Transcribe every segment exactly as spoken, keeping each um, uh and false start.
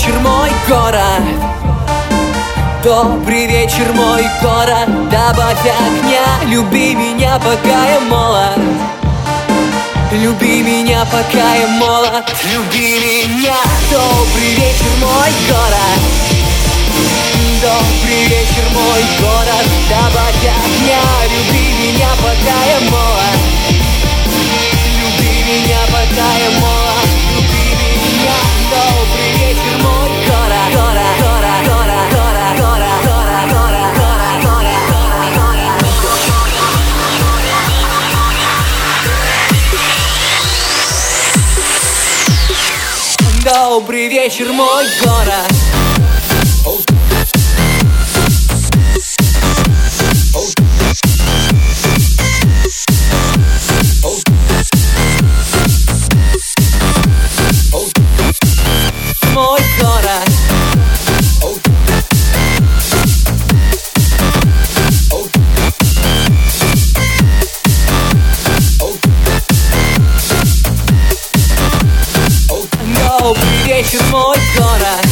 вечер, мой город. Добрый вечер, мой город. Добавь огня, люби меня, пока я молод. Люби меня, пока я молод. Люби меня. Добрый вечер, мой город. Добрый вечер, мой город. Добавь огня, люби меня, пока я молод. Люби меня, пока я молод. Люби меня. Добрый вечер, мой город. Город, город, город, город, город, город, город, город, город, город. Добрый вечер, мой город. Мой город. Добрый вечер, мой город.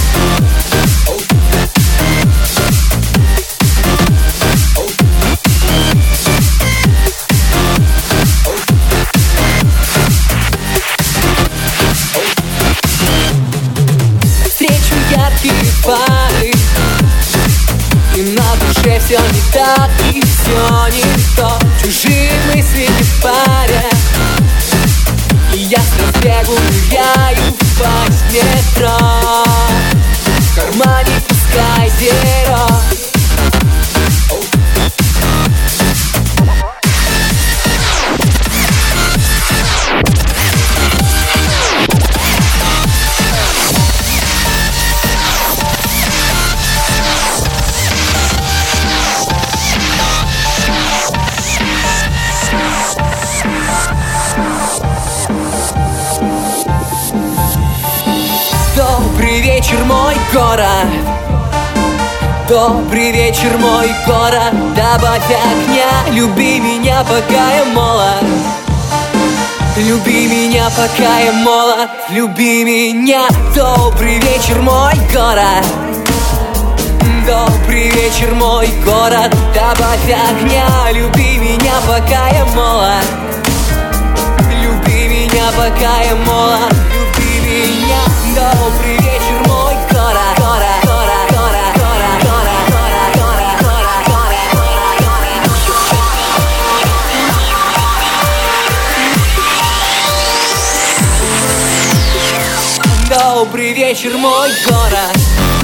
Встречу яркие фары, и на душе все не так, и все не то. Чужие мысли не парят, и я с разбегу ныряю в пасть метро. В кармане пускай зеро. Добрый вечер, мой город. Добрый вечер, мой город. Добавь огня, люби меня, пока я молод. Люби меня, пока я молод. Люби меня. Добрый вечер, мой город. Добрый вечер, мой город. Добавь огня, люби меня, пока я молод. Люби меня, пока я молод. Люби меня. Добрый вечер, мой город. Город, город, город, город, город, город, город, город, город. Добрый вечер, мой город.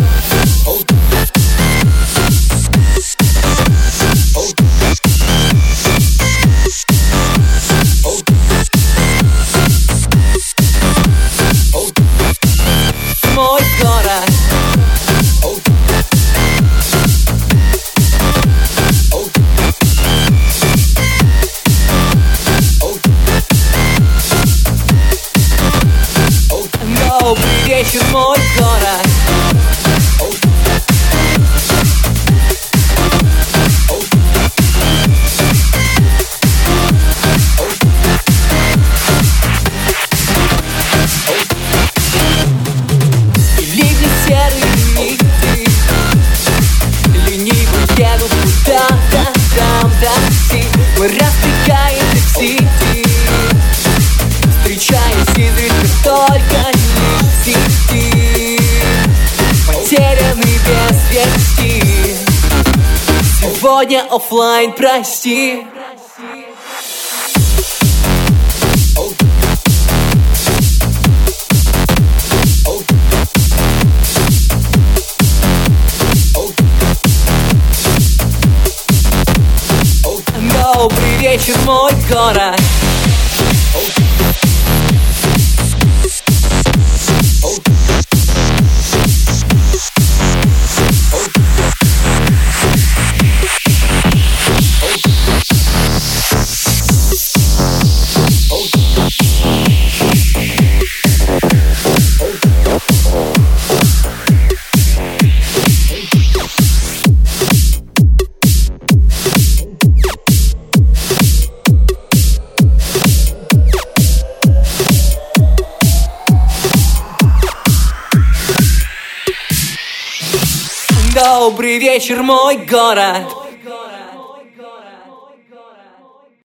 Мой город. Добрый вечер, мой город. Мы распекаем такси, встречаясь изредка только лишь в сети. Потерянный без вести. Сегодня оффлайн, прости. Добрый вечер, мой город. Добрый вечер, мой город.